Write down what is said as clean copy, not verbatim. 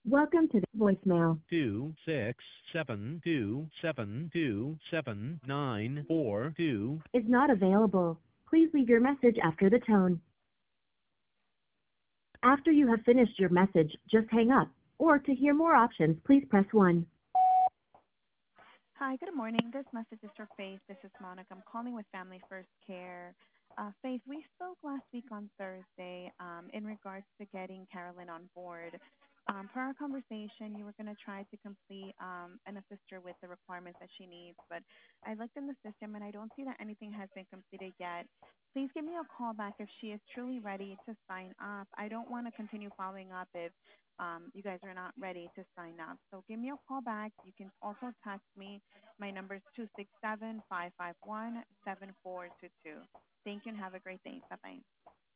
Welcome to the voicemail. 26727279442 Is not available. Please leave your message after the tone. After you have finished your message, just hang up. Or to hear more options, please press 1. Hi, good morning. This message is for Faith. This is Monica. I'm calling with Family First Care. Faith, we spoke last week on Thursday in regards to getting Carolyn on board. Per our conversation, you were going to try to complete and assist her with the requirements that she needs, but I looked in the system and I don't see that anything has been completed yet. Please give me a call back if she is truly ready to sign up. I don't want to continue following up if you guys are not ready to sign up. So give me a call back. You can also text me. My number is 267-551-7422. Thank you and have a great day. Bye-bye.